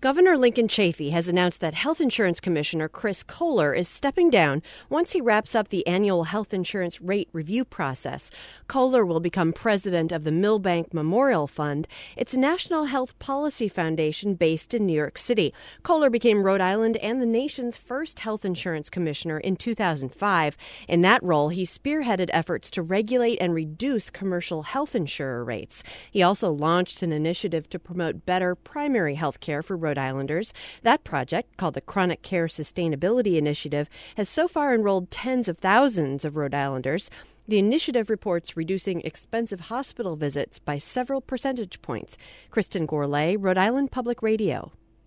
Governor Lincoln Chafee has announced that Health Insurance Commissioner Chris Kohler is stepping down once he wraps up the annual health insurance rate review process. Kohler will become president of the Milbank Memorial Fund. It's a national health policy foundation based in New York City. Kohler became Rhode Island and the nation's first health insurance commissioner in 2005. In that role, he spearheaded efforts to regulate and reduce commercial health insurer rates. He also launched an initiative to promote better primary health care for Rhode Islanders. That project, called the Chronic Care Sustainability Initiative, has so far enrolled tens of thousands of Rhode Islanders. The initiative reports reducing expensive hospital visits by several percentage points. Kristen Gourlay, Rhode Island Public Radio.